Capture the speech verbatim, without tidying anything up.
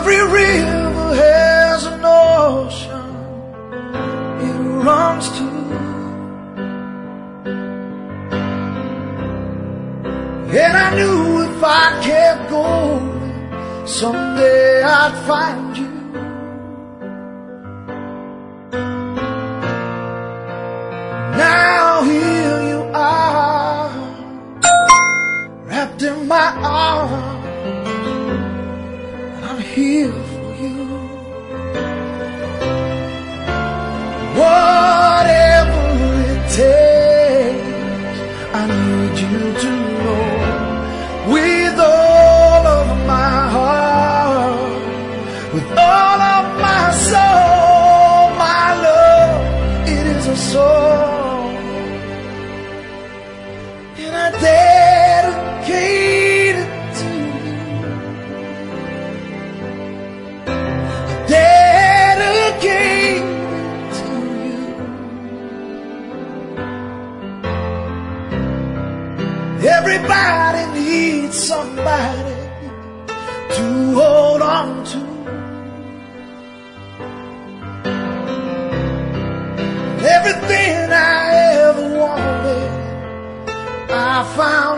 Every river has an ocean it runs to, and I knew if I kept going, someday I'd find you. Now here you are, wrapped in my arms, and I'm here for you. Whatever it takes, I need you to know, with all of my heart, with all of my soul, my love, it is a song, and I dedicate it to you. I dedicate it to you. Everybody needs somebody to hold on to. Everything I ever wanted, I found